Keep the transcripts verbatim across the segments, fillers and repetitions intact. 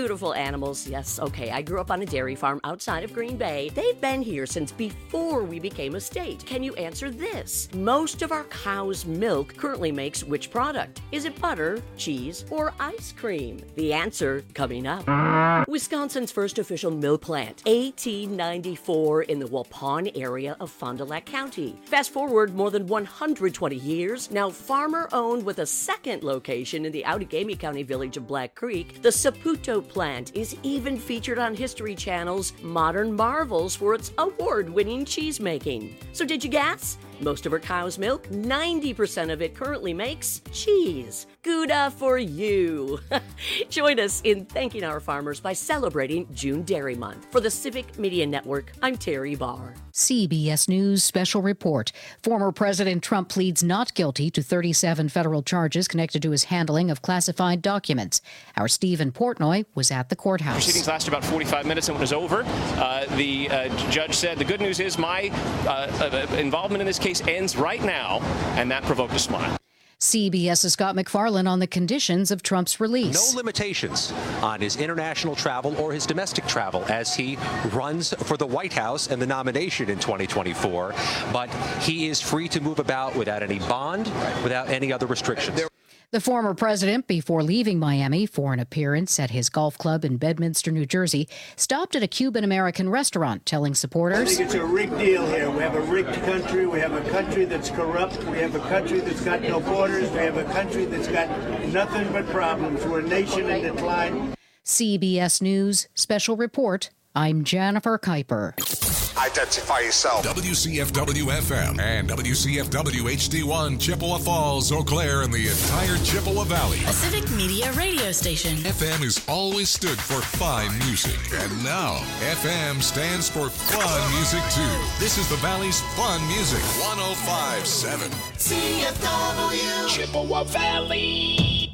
beautiful animals. Yes, okay, I grew up on a dairy farm outside of Green Bay. They've been here since before we became a state. Can you answer this? Most of our cow's milk currently makes which product? Is it butter, cheese, or ice cream? The answer coming up. Wisconsin's first official milk plant, eighteen ninety-four, in the Waupun area of Fond du Lac County. Fast forward more than one hundred twenty years, now farmer-owned with a second location in the Outagamie County village of Black Creek, the Saputo plant is even featured on History Channel's Modern Marvels for its award-winning cheese making. So did you guess? Most of our cow's milk, ninety percent of it currently makes cheese. Gouda for you. Join us in thanking our farmers by celebrating June Dairy Month. For the Civic Media Network, I'm Terry Barr. C B S News Special Report. Former President Trump pleads not guilty to thirty-seven federal charges connected to his handling of classified documents. Our Stephen Portnoy was at the courthouse. Proceedings lasted about forty-five minutes and when it was over, uh, the uh, judge said, the good news is my uh, uh, involvement in this case ends right now, and that provoked a smile. CBS's Scott McFarlane on the conditions of Trump's release. No limitations on his international travel or his domestic travel as he runs for the White House and the nomination in twenty twenty-four. But he is free to move about without any bond, without any other restrictions. The former president, before leaving Miami for an appearance at his golf club in Bedminster, New Jersey, stopped at a Cuban-American restaurant, telling supporters, I think it's a rigged deal here. We have a rigged country. We have a country that's corrupt. We have a country that's got no borders. We have a country that's got nothing but problems. We're a nation in decline. C B S News Special Report. I'm Jennifer Kuiper. Identify yourself. W C F W F M and W C F W H D one, Chippewa Falls, Eau Claire, and the entire Chippewa Valley. A Civic Media radio station. F M has always stood for fine music. And now, F M stands for fun music, too. This is the Valley's fun music. one oh five point seven. C F W. Chippewa Valley.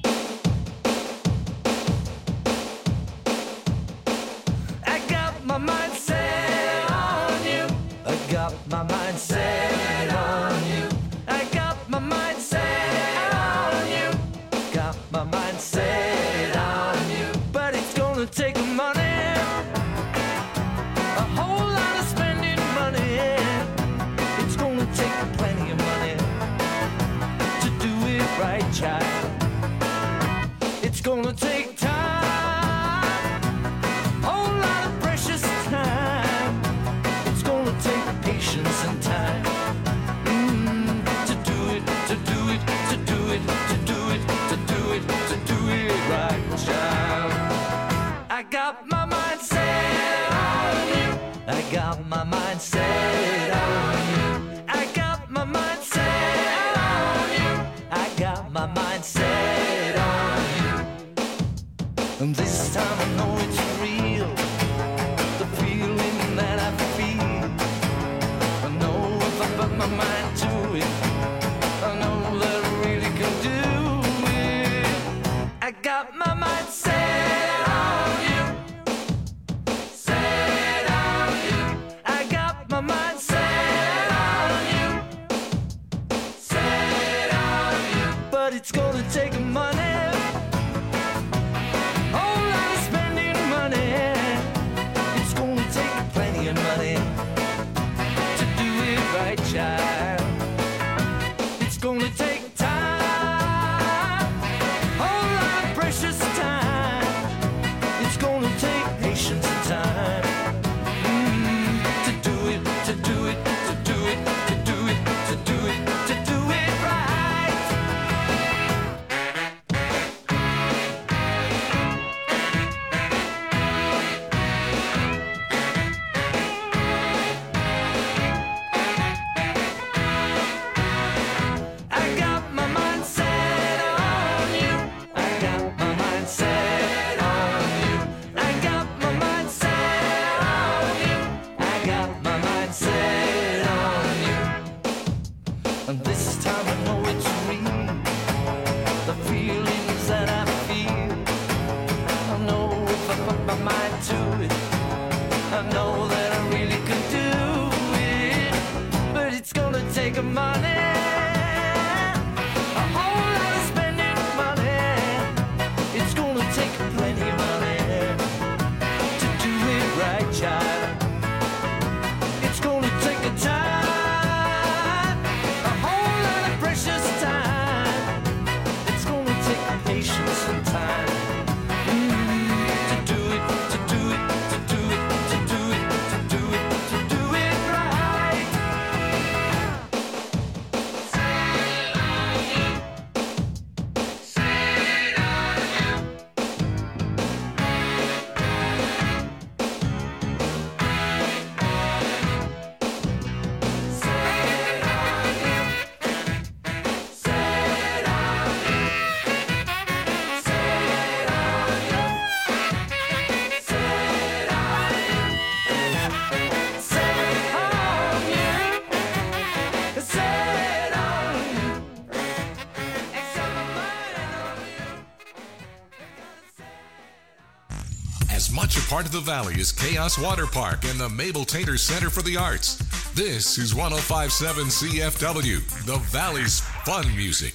I got my mind set on you. I got my mind set on you. I got my mind set on you. Got my mind set on you. But it's gonna take money. A whole lot of spending money. It's gonna take plenty of money to do it right, child. It's gonna take time. Patience and time mm, to do it, to do it, to do it, to do it, to do it, to do it right, child. I got my mind set on you. I got my mind set on you. I got my mind set on you. I got my mind set on you. And this time I know it's real. The feeling that I feel. Put my mind to it. I know that I really can do it. I got my mind set on you. Set on you. I got my mind set on you. Set on you. But it's gonna take money. Whole lot of spending money. As much a part of the Valley as Chaos Water Park and the Mabel Tater Center for the Arts. This is one oh five point seven C F W, the Valley's fun music.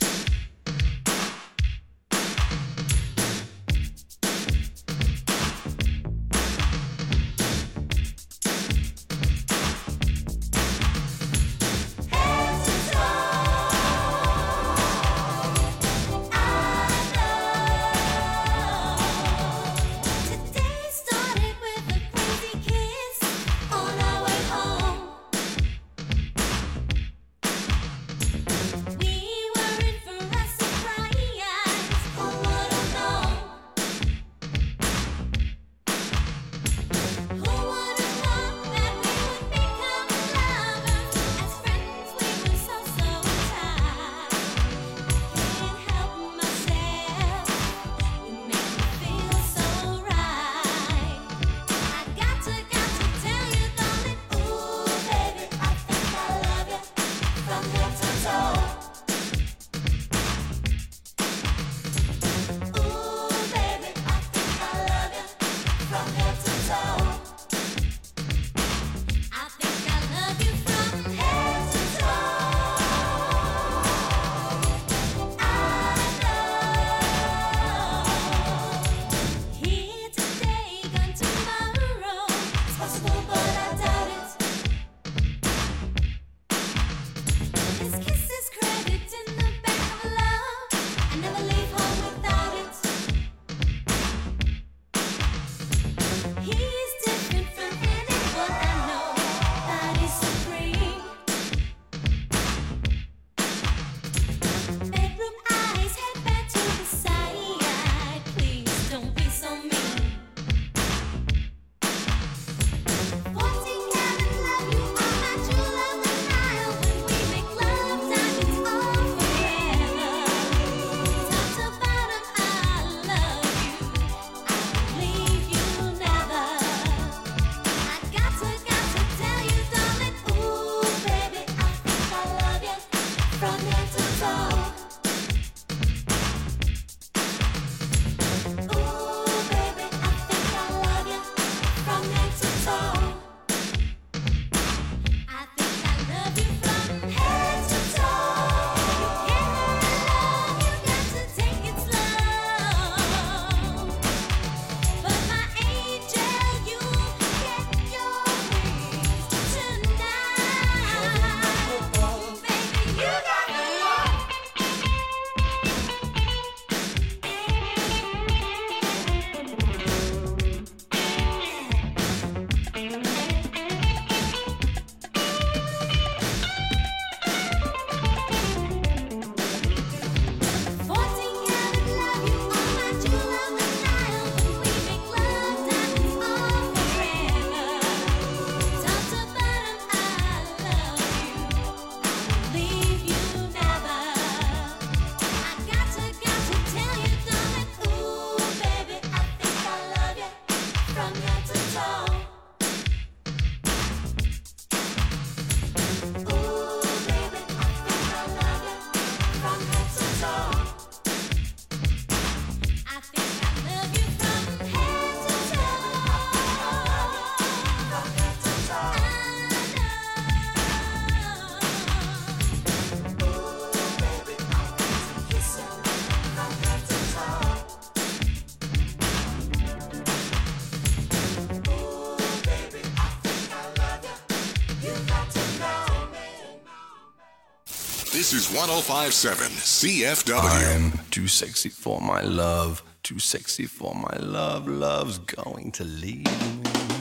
This is one oh five point seven C F W. I'm too sexy for my love, too sexy for my love, love's going to leave me.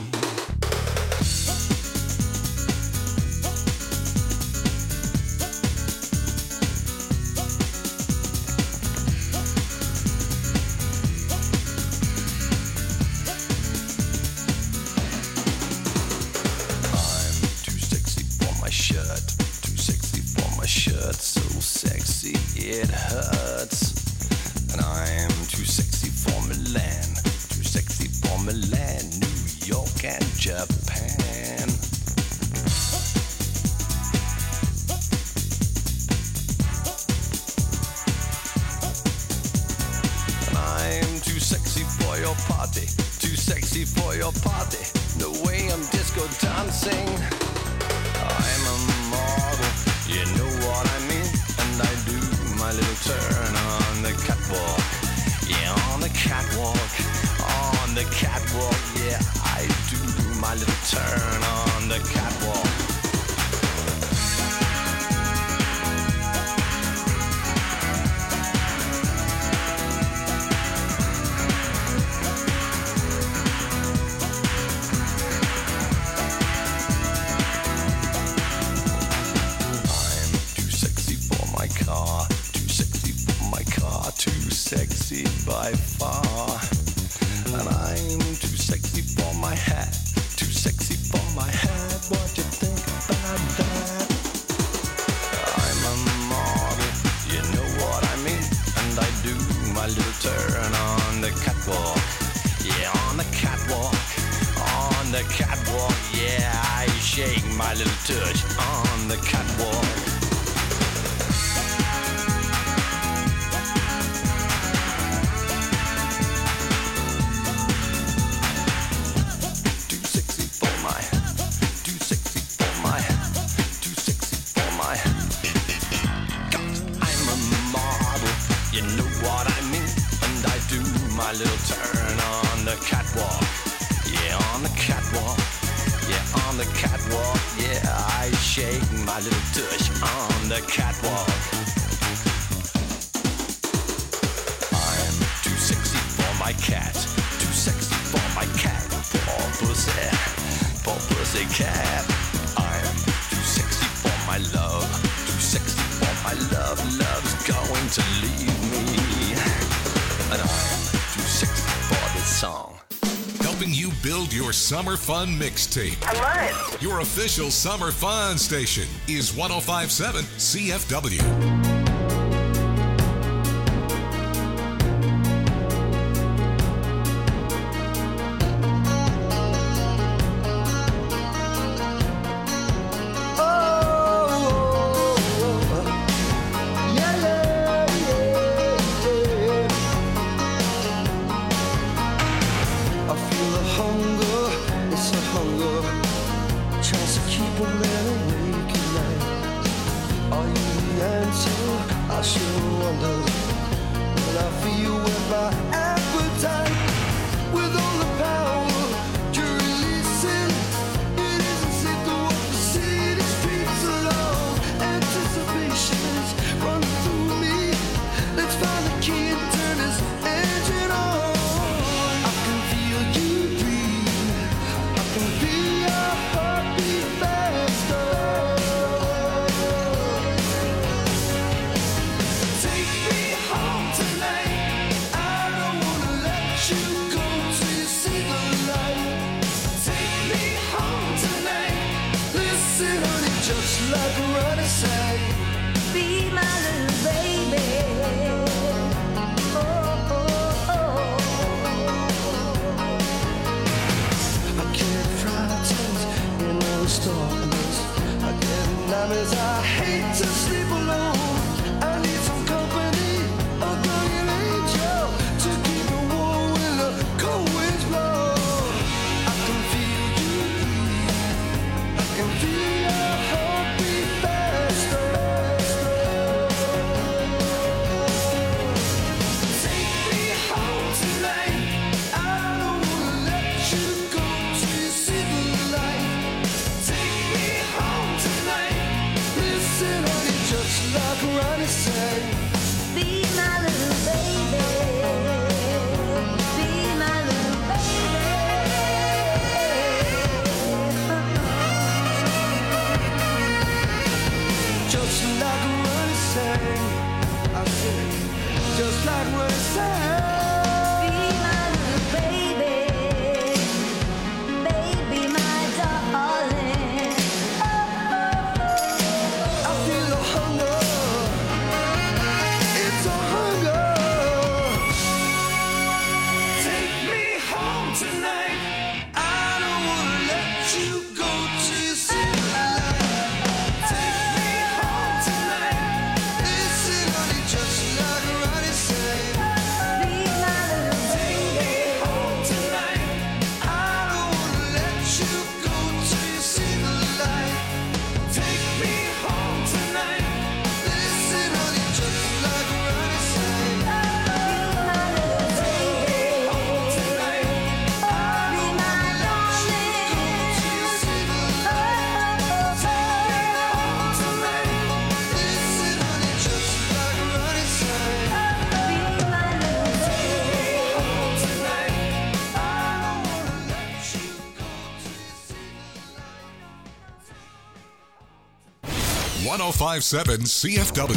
It hurts, and I'm too sexy for Milan, too sexy for Milan, New York and Japan. And I'm too sexy for your party, too sexy for your party. The way I'm disco dancing. I'm a model, you know what I mean. And I do my little turn on the catwalk. Yeah, on the catwalk, on the catwalk. Yeah, I do my little turn on the catwalk. Sexy by far, and I'm too sexy for my hat, too sexy for my hat. What you think about that? I'm a model, you know what I mean, and I do my little turn on the catwalk. Yeah, on the catwalk, on the catwalk. Yeah, I shake my little touch on the catwalk. My little turn on the catwalk. Yeah, on the catwalk. Yeah, on the catwalk. Yeah, I shake my little tush on the catwalk. I'm too sexy for my cat. Too sexy for my cat. Poor pussy. Poor pussy cat. I'm too sexy for my love. Too sexy for my love. Love's going to leave me. And I'm song. Helping you build your summer fun mixtape. I love it. Your official summer fun station is one oh five point seven C F W. Just one oh five point seven C F W.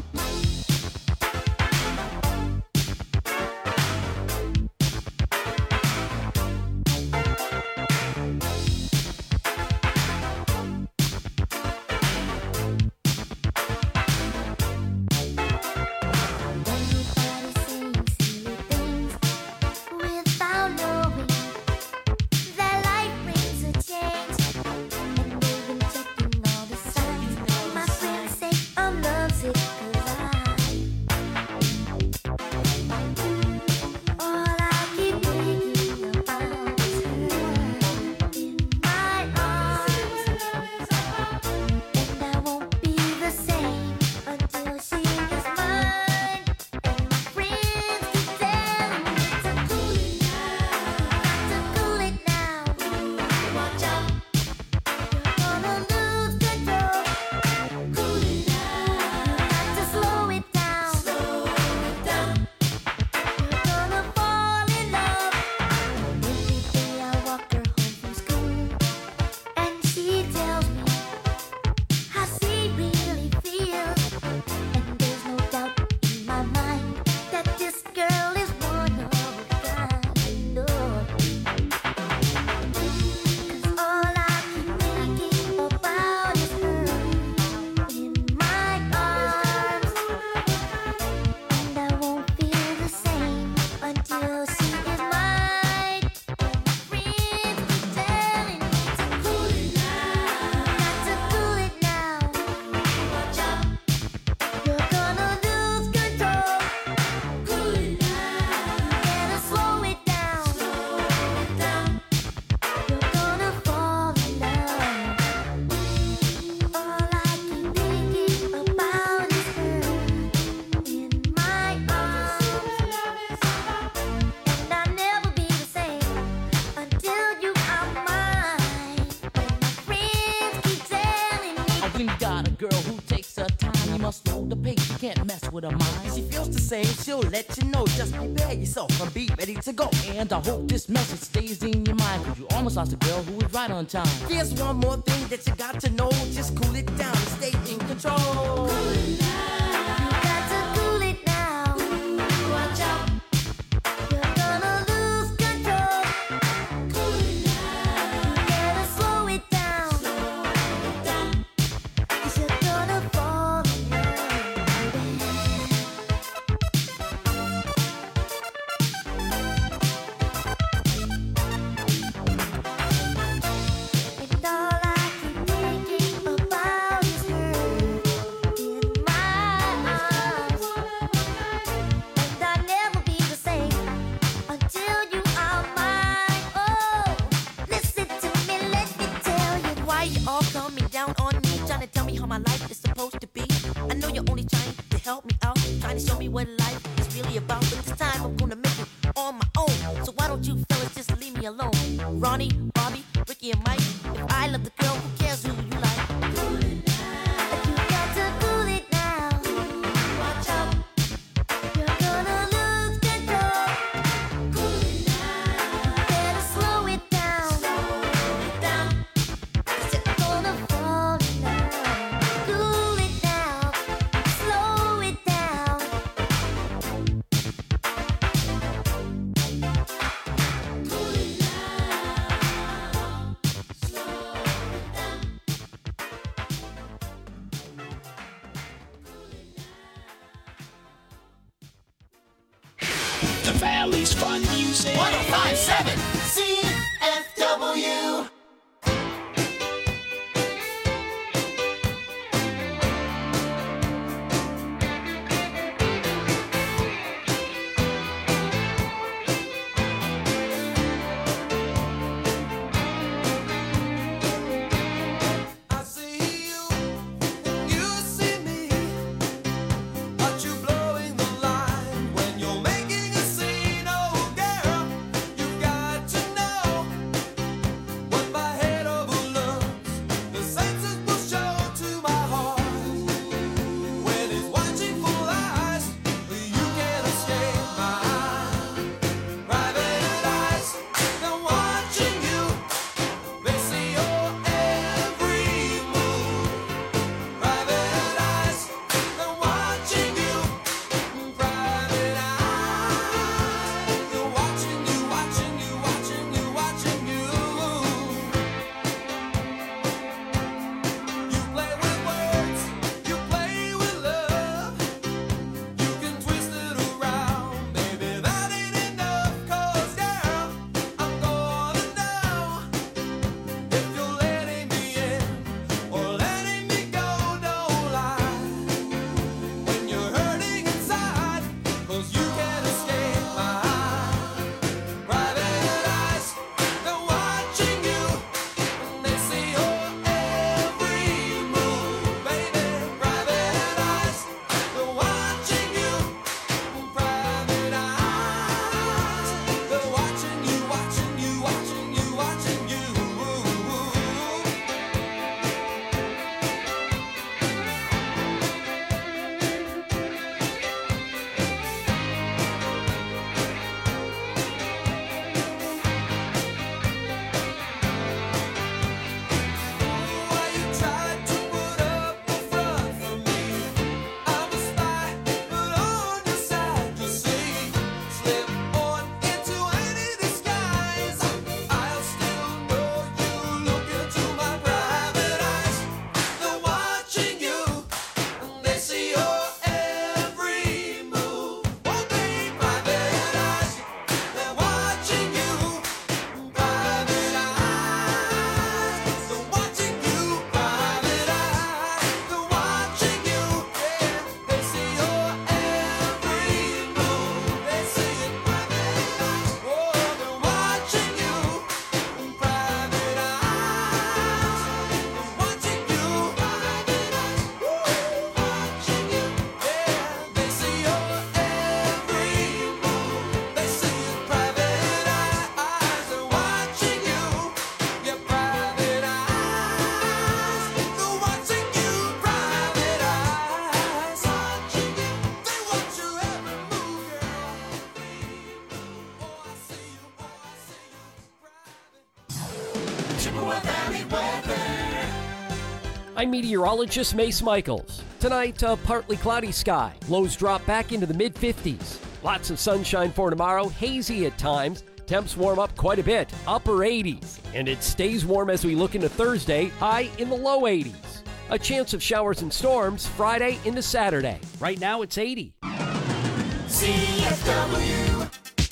She'll let you know, just prepare yourself and be ready to go. And I hope this message stays in your mind, cause you almost lost a girl who was right on time. There's one more thing that you got to know, just cool it down and stay in control. Cool it down. You got to cool it now. Watch out. You're gonna lose control. Cool it down. You gotta slow it down. Slow it down. Cause you're gonna fall in love. My life is supposed to be. I know you're only trying to help me out, trying to show me what life is really about. But this time I'm gonna make it on my own. So why don't you fellas just leave me alone? Ronnie, Bobby, Ricky, and Mike. If I love the girl, who cares who you like? Cool it down. You got to cool it down. Watch out. You're gonna lose control. Cool it down. Better slow it down. Slow it down. Cause you're gonna fall in love. Cool it down, slow it down. Cool it down, slow it down. The Valley's Fun Music. one oh five point seven C F W. Blowing the line when you're making a scene, oh girl, you've got Chippewa Valley weather. I'm meteorologist Mace Michaels. Tonight, a partly cloudy sky. Lows drop back into the mid fifties. Lots of sunshine for tomorrow, hazy at times. Temps warm up quite a bit, upper eighties. And it stays warm as we look into Thursday, high in the low eighties. A chance of showers and storms Friday into Saturday. Right now it's eighty. C F W.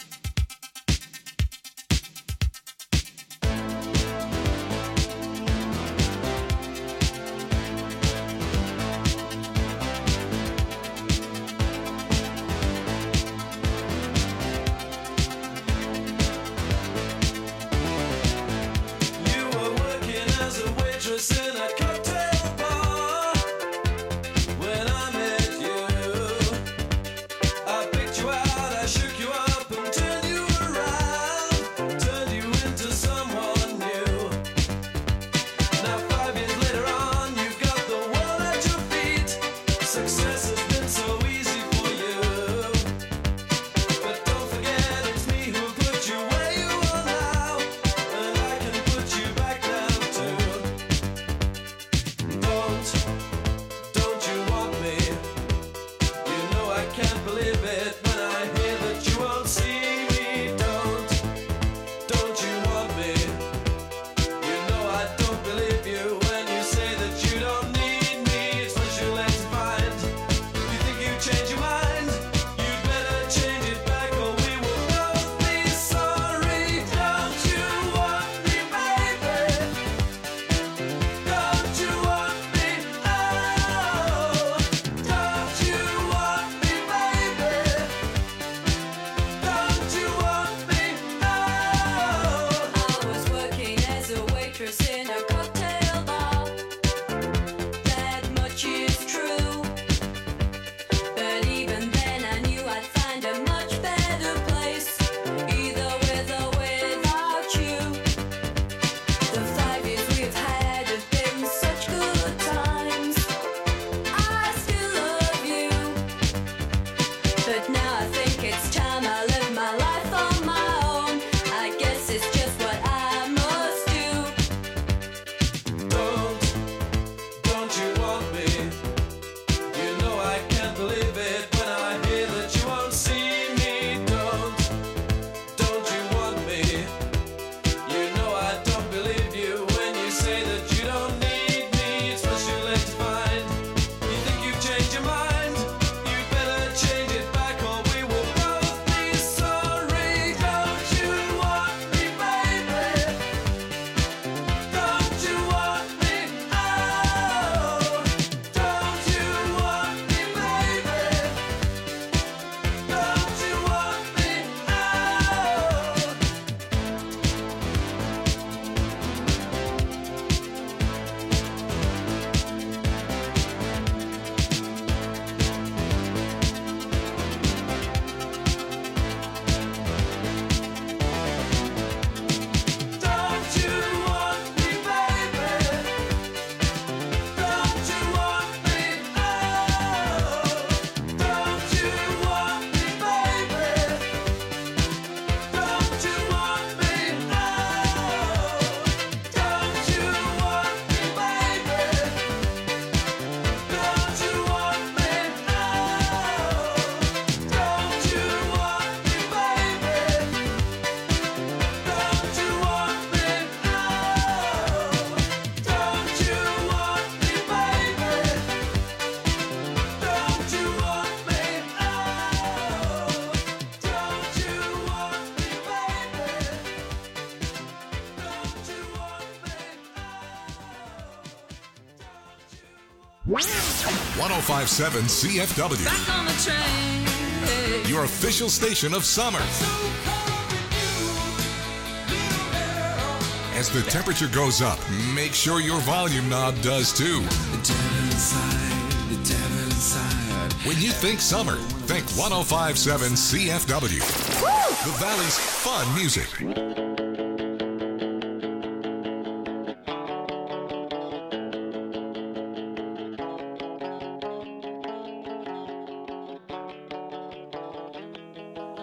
one oh five point seven C F W. Back on the train. Your official station of summer. As the temperature goes up, make sure your volume knob does too. The devil inside, the devil inside. When you think summer, think one oh five point seven C F W. The Valley's fun music.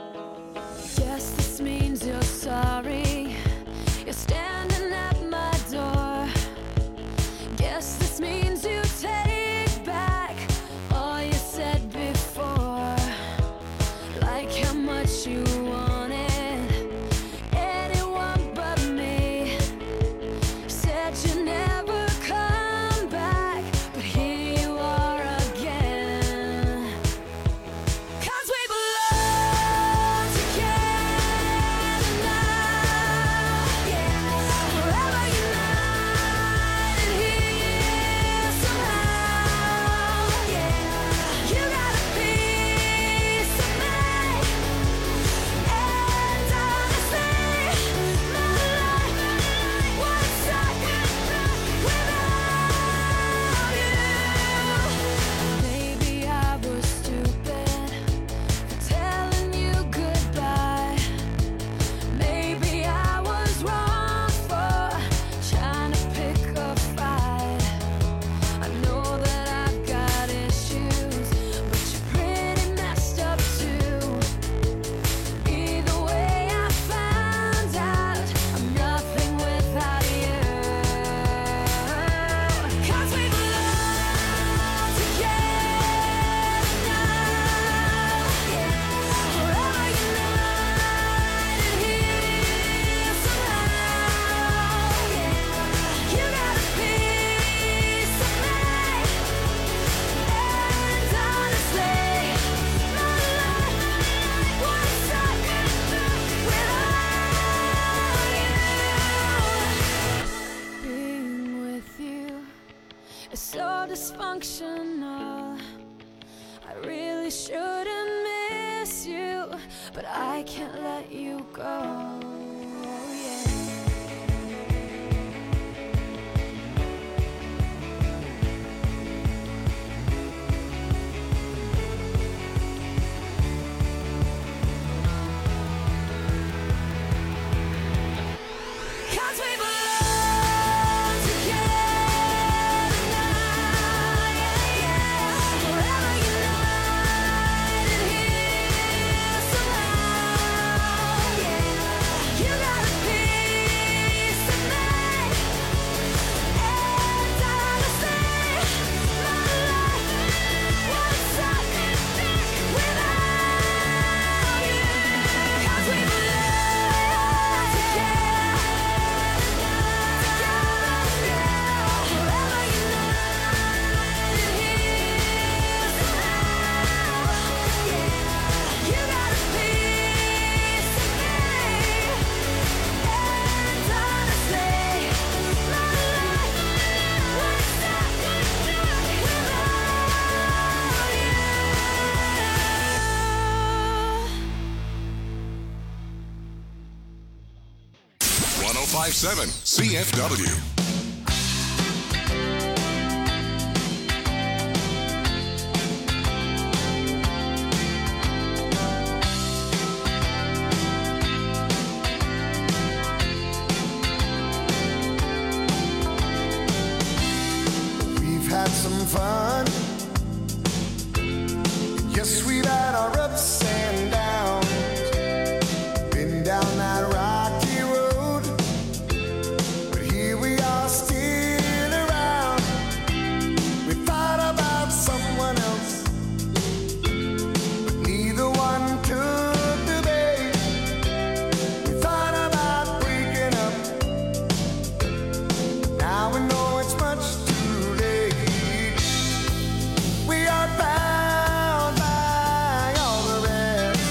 Yes, this means you're sorry. You're standing at my door. is so dysfunctional. I really shouldn't miss you, but I can't let you go. one oh five point seven C F W. We've had some fun. Yes, we've had our ups and downs. Been down that rocky road, but here we are still around. We thought about someone else, but neither one took the bait. We thought about breaking up, now we know it's much too late. We are bound by all the rest,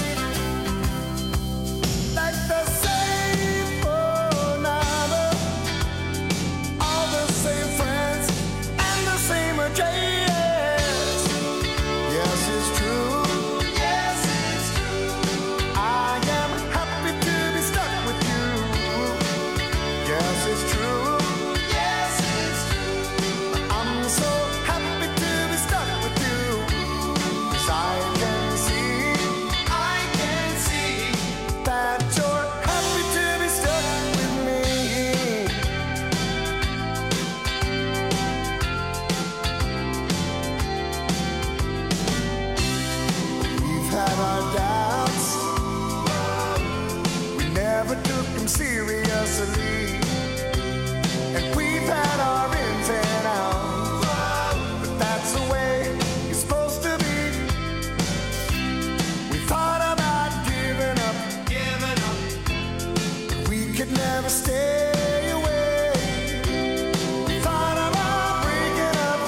like the same phone number, all the same friends, and the same address. Yes, it's true. Yes, it's true. I am happy to be stuck with you. Yes, it's true. Yes, it's true. I'm so happy to be stuck with you. 'Cause I can see, I can see that you're happy to be stuck with me. We've had our doubts, we never took them seriously, and we've had our ins and outs, but that's the way it's supposed to be. We thought about giving up, giving up, but we could never stay away. We thought about breaking up,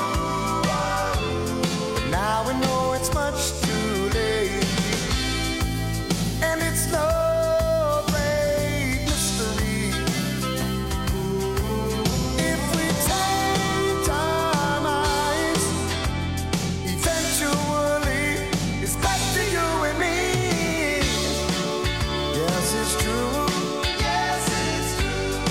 but now we know it's much too late. And it's no great mystery if we change our minds. Eventually, it's back to you and me. Yes, it's true. Yes, it's true.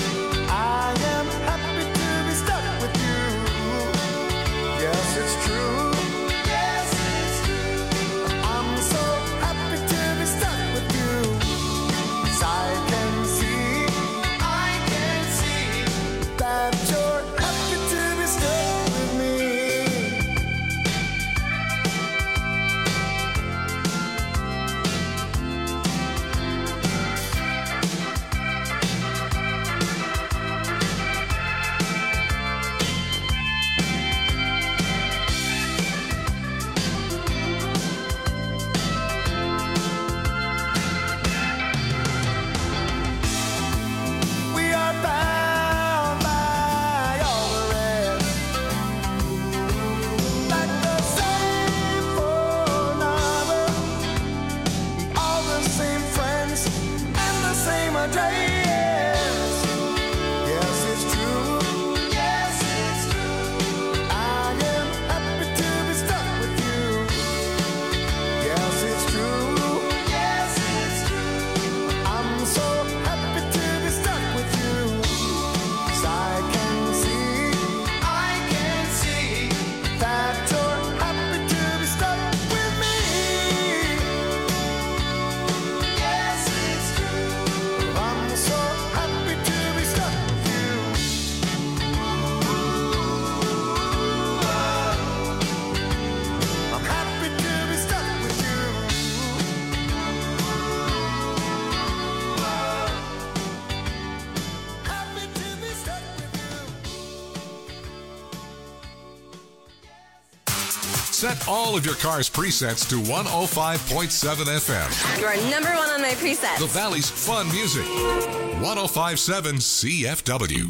Set all of your car's presets to one oh five point seven F M. You are number one on my presets. The Valley's fun music. one oh five point seven C F W.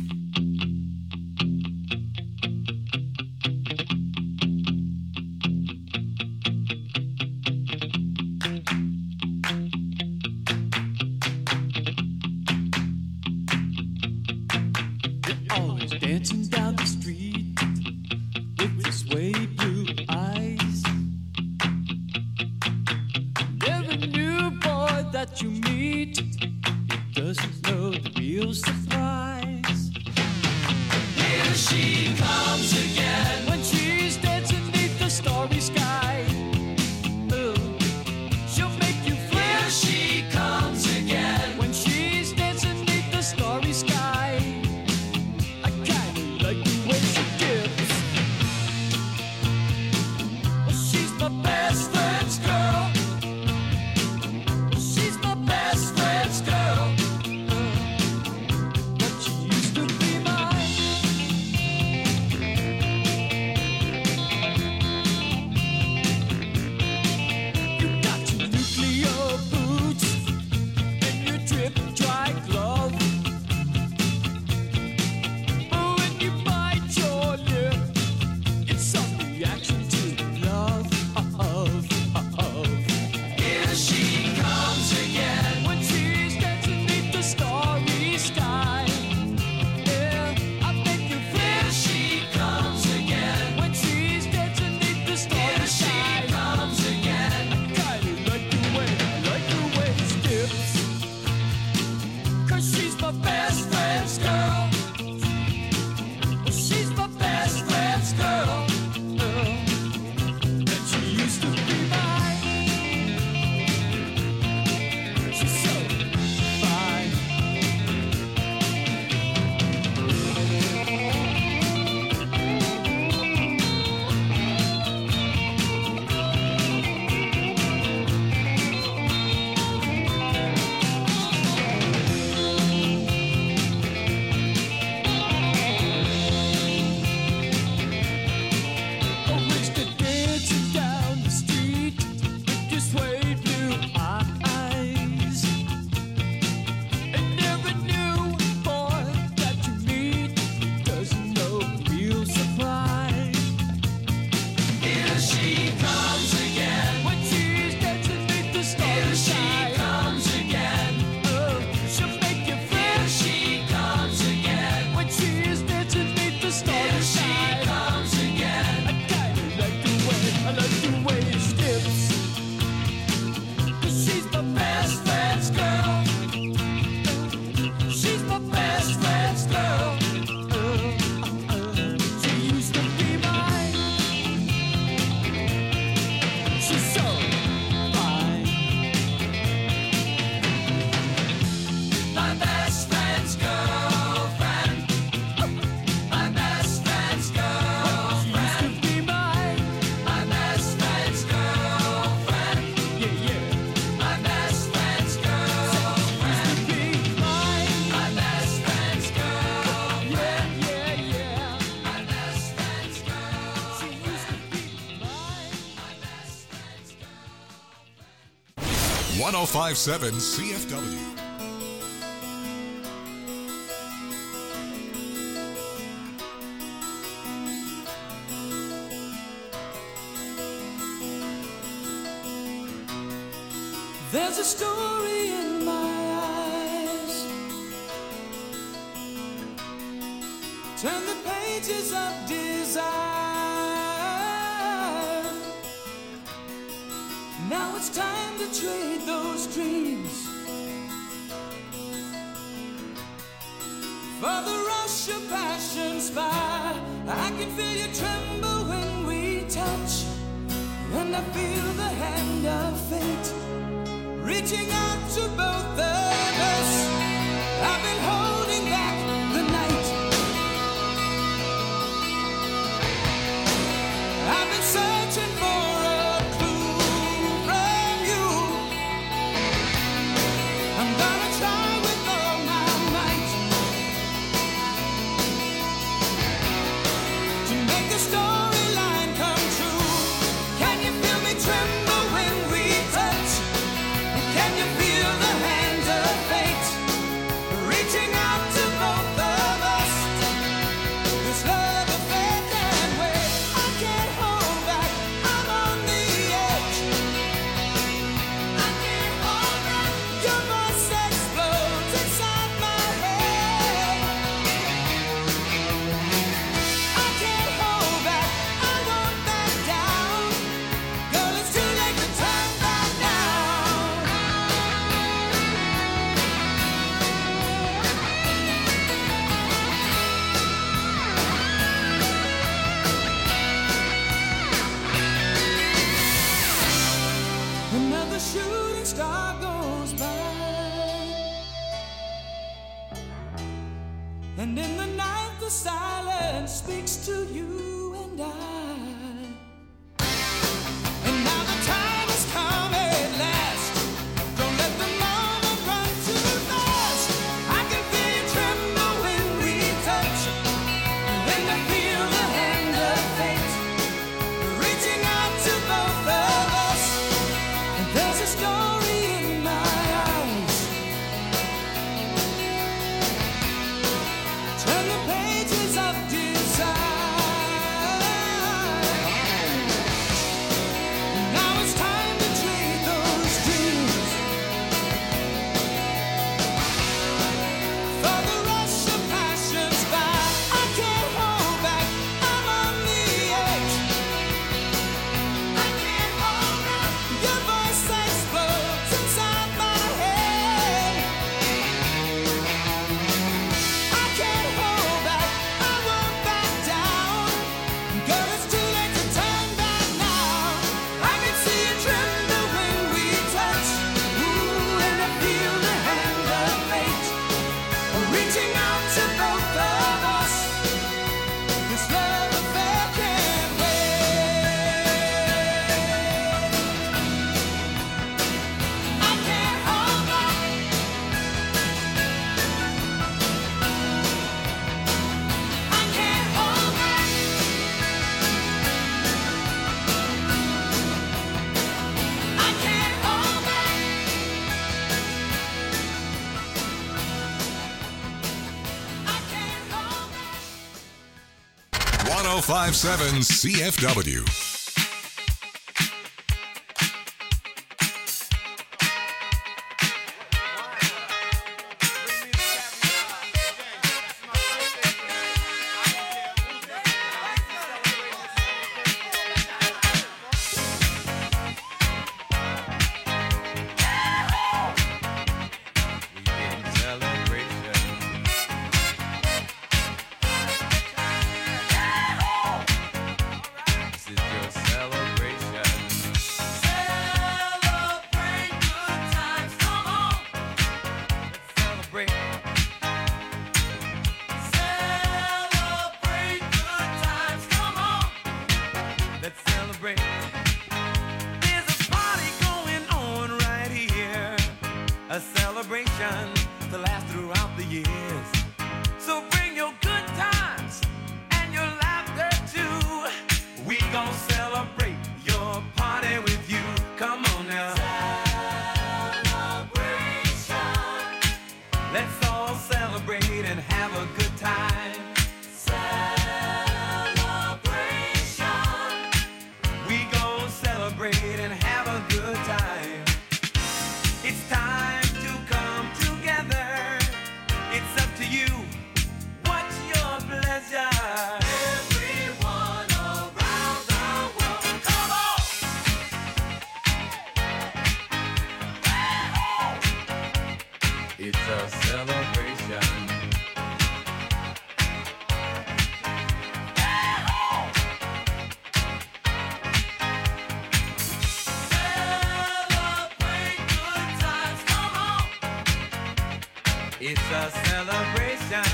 Dancing down the street with your suede blue eyes. Every new boy that you meet, he doesn't know the real surprise. Here she comes again when she's dancing beneath the starry sky. Ooh, she'll make you fly. Here she comes again when she's dancing beneath the starry sky. Like the way she dips. Well, she's my best friend's girl. She's my best friend's girl. But she used to be mine. You got your nuclear boots and your drip dry glove. one oh five point seven C F W. There's a story in my eyes. Turn the pages of desire. Now it's time to trade those dreams for the rush of passion's fire. I can feel you tremble when we touch, and I feel the hand of fate reaching out to both of us. I've been holding back the night. I've been searching for a clue from you. I'm gonna try with all my might to make the storyline come true. And in the night the silence speaks to you and I. And now the time has come at last. Don't let the moment run too fast. I can feel you tremble when we touch. When I feel the hand of fate reaching out to both of us. And there's a story in my eyes. Turn the pages of desire. Now it's time to trade those dreams for the rush of passions by. I can't hold back, I'm on the edge. I can't hold back. Your voice explodes inside my head. I can't hold back, I won't back down. Girl, it's too late to turn back now. I can see you tremble when we touch. Ooh, and I feel the hand of fate reaching out to both of us. This love affair can't wait. I can't hold back. I can't hold back. I can't hold back. one oh five point seven C F W. Let's celebrate. There's a party going on right here. A celebration to last throughout the years. So bring your good times and your laughter too. We gon' celebrate your party with you. Come on now. Celebration. Let's all celebrate and have a good time. We gon' celebrate and have a good time. It's time to come together. It's up to you. What's your pleasure? Everyone around the world, come on! It's a celebration. It's a celebration.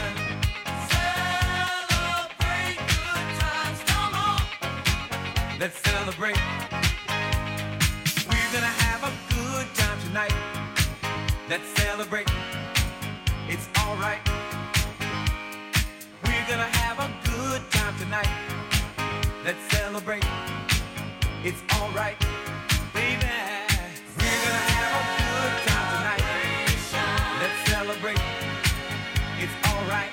Celebrate good times, come on. Let's celebrate. We're gonna have a good time tonight. Let's celebrate. It's alright. We're gonna have a good time tonight. Let's celebrate. It's alright, baby. We're gonna have a good time tonight. Let's celebrate. It's alright.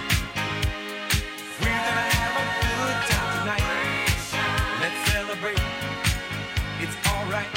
We're gonna have a good time tonight. Let's celebrate. It's alright.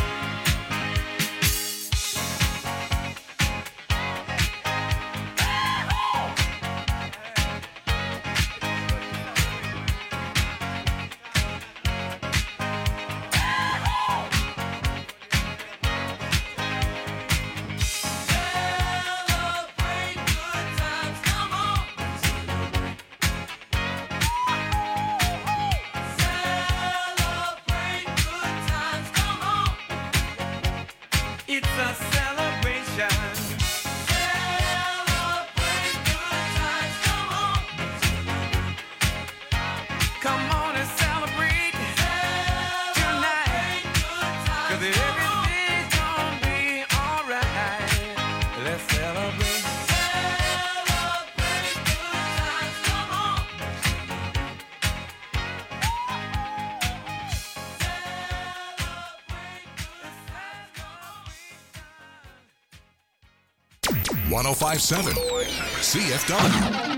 one oh five point seven C F W.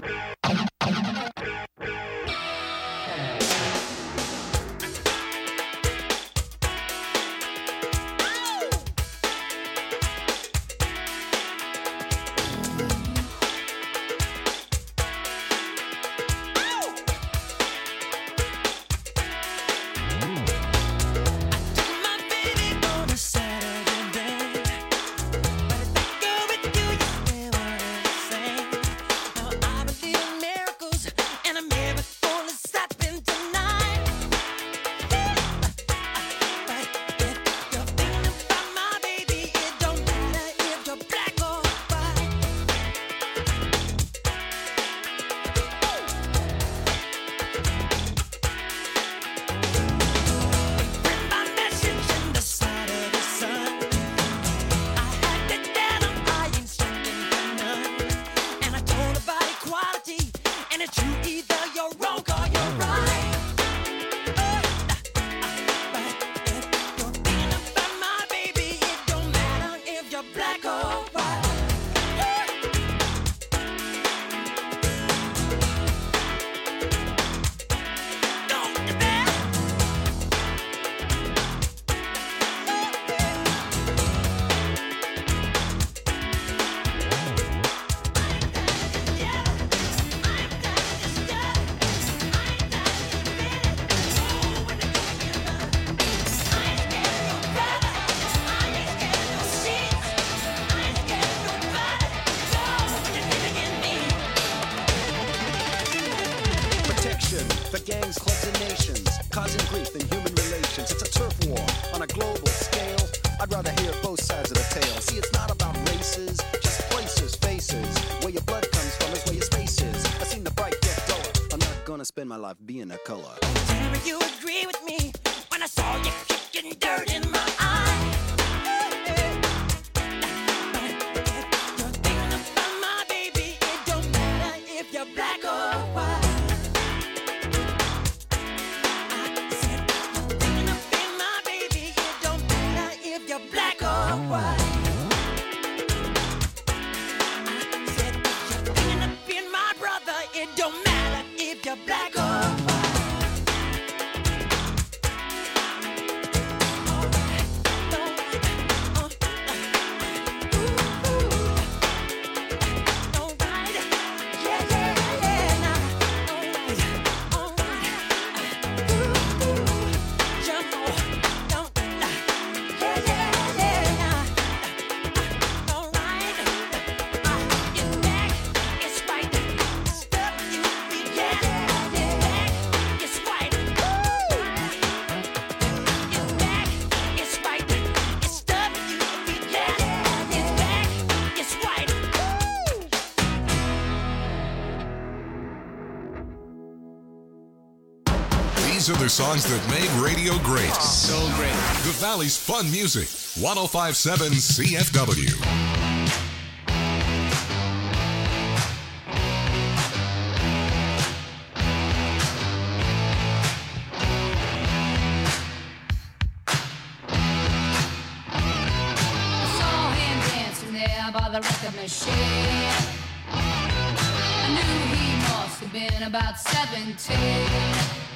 Spend my life being a color. Never you agree with me when I saw you kicking dirt in my eye. You're thinking about my baby. It don't matter if you're black or white. I said you're thinking about my baby. It don't matter if you're black or white. I said you're thinking about my brother. It don't matter if you're black or white. These are the songs that made radio great. So great. The Valley's Fun Music, one oh five point seven C F W. I saw him dancing there by the record machine. I knew he must have been about seventeen.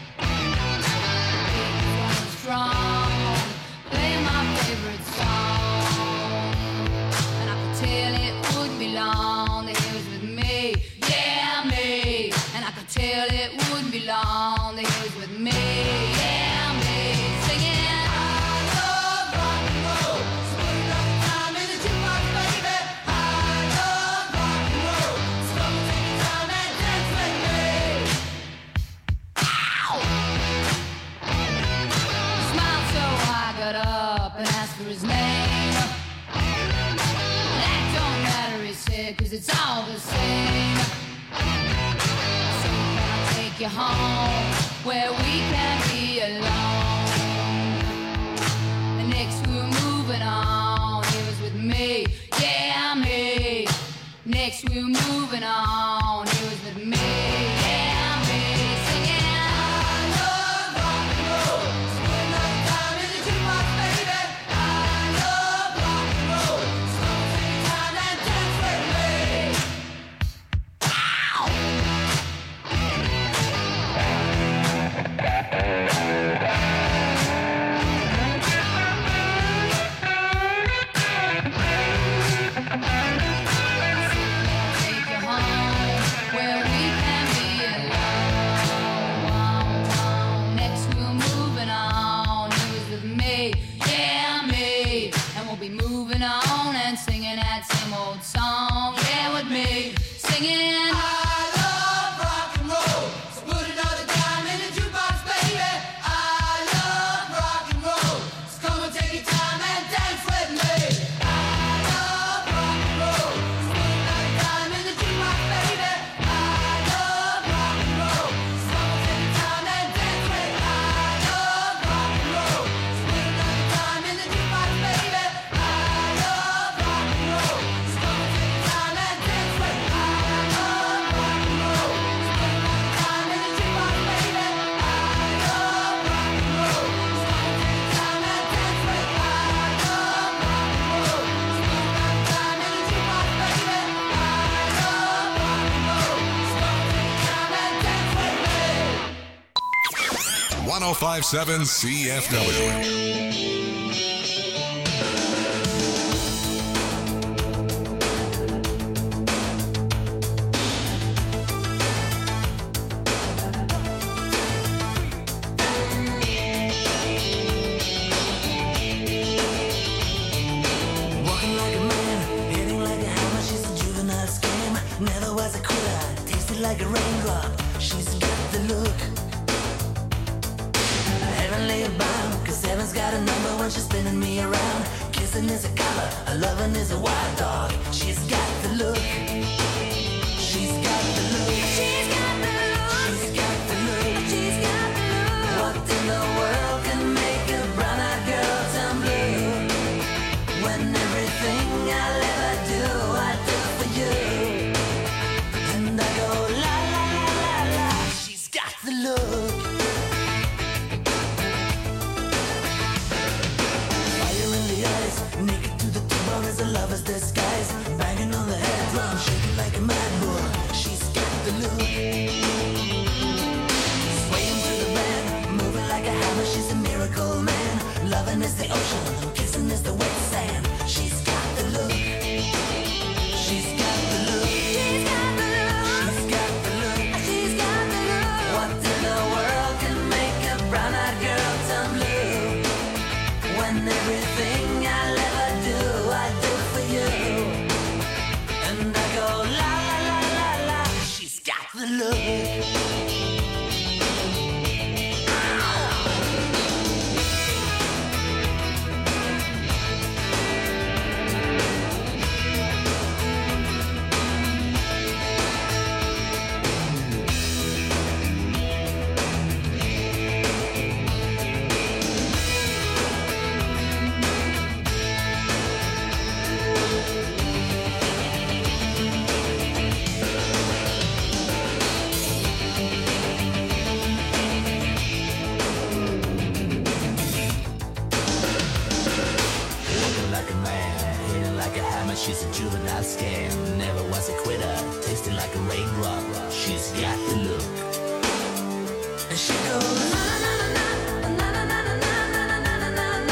Strong, play my favorite song, and I could tell it wouldn't be long that he was with me, yeah me, and I could tell it wouldn't be long that he was with me, yeah me, singing I love rock and roll, so put enough time in the jukebox, baby. I love rock and roll, so come and take your time and dance with me. Ow! Got up and asked for his name. That don't matter, he said, cause it's all the same. So can I take you home where we can be alone? The next we were moving on, he was with me, yeah me. Next we were moving on, he was with me, yeah me. Singing I love rock and roll, so put enough time in the jukebox, baby. I love rock and roll, so take your time and dance with me. one oh five point seven C F W. Like a raindrop, she's got the look. Heavenly bound, cause heaven's got a number when she's spinning me around. Kissing is a color, a loving is a wild dog. She's got the look. She's got the look. She's got the look. She's got the look. She's got the look. What in the world can make a brown-eyed girl turn blue? When everything I'll ever do, I do for you. And I go la la la la la. She's got the look. Fire in the eyes, naked to the bone as a lover's disguise. Banging on the head drum, shaking like a mad bull. She's got the look. Swaying to the band, moving like a hammer. She's a miracle man. Loving is the ocean, kissing is the wet sand. She's got the look. She's got the look. She's got the look. She's got the look. She's got the look. What in the world can make a brown-eyed girl turn blue? When everything I'll ever do, I do for you. And I go la la la la la. She's got the look. She's a juvenile scam, never was a quitter, tasting like a raindrop. She's got the look. And she goes na na na na na na na na na na na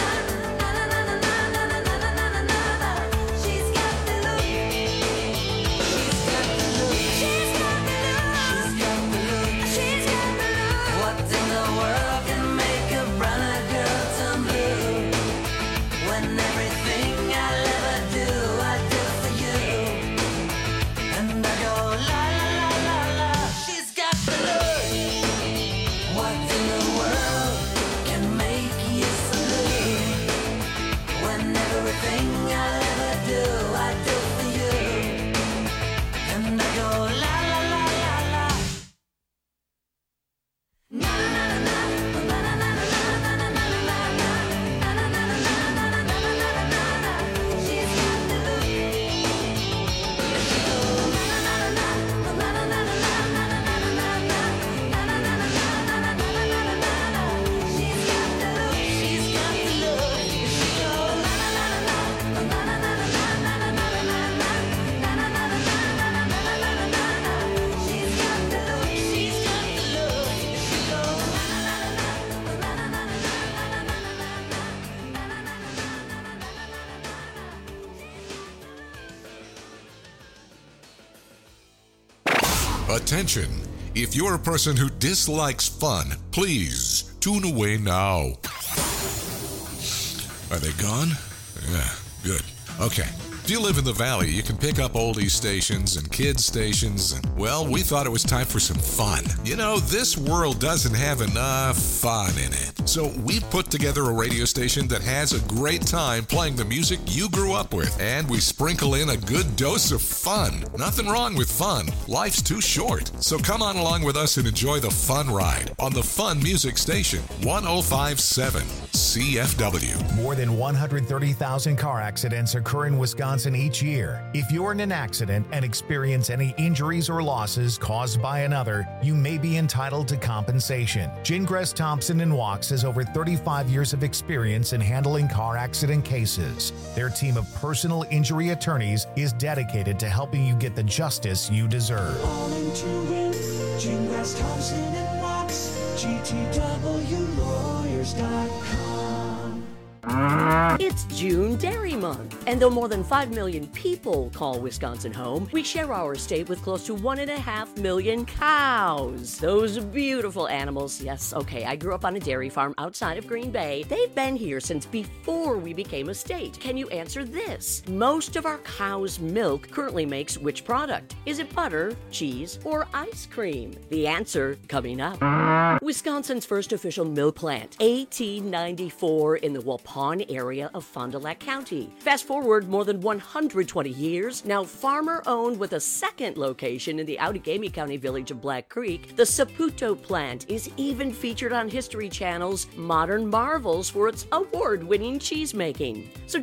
na na. She's got the look. She's got the look. She's got the look. She's got the look. She's got the look. What in the world can make a brown-eyed girl turn blue? When everything I'll ever do, I do for you. And I go la la la la la. She's got the look. What in the world can make you so blue? When everything I'll ever do, I do for you. And I go la la la la la. Na na na na na na na na na na na Attention! If you're a person who dislikes fun, please tune away now. Are they gone? Yeah, good. Okay. If you live in the Valley, you can pick up oldies stations and kids stations, and, well, we thought it was time for some fun. You know, this world doesn't have enough fun in it. So we put together a radio station that has a great time playing the music you grew up with, and we sprinkle in a good dose of fun. Nothing wrong with fun. Life's too short. So come on along with us and enjoy the fun ride on the Fun Music Station, one oh five point seven C F W. More than one hundred thirty thousand car accidents occur in Wisconsin each year. If you're in an accident and experience any injuries or losses caused by another, you may be entitled to compensation. Gingras Thompson and Walks has over thirty-five years of experience in handling car accident cases. Their team of personal injury attorneys is dedicated to helping you get the justice you deserve. All into it, Gingras Thompson and Walks. G T W lawyers dot com. It's June Dairy Month, and though more than five million people call Wisconsin home, we share our state with close to one and a half million cows. Those beautiful animals. Yes, okay, I grew up on a dairy farm outside of Green Bay. They've been here since before we became a state. Can you answer this? Most of our cow's milk currently makes which product? Is it butter, cheese, or ice cream? The answer coming up. Wisconsin's first official milk plant, eighteen ninety-four, in the Waupun area of Fond du Lac County. Fast forward more than one hundred twenty years, now farmer-owned with a second location in the Outagamie County village of Black Creek, the Saputo plant is even featured on History Channel's Modern Marvels for its award-winning cheese making. So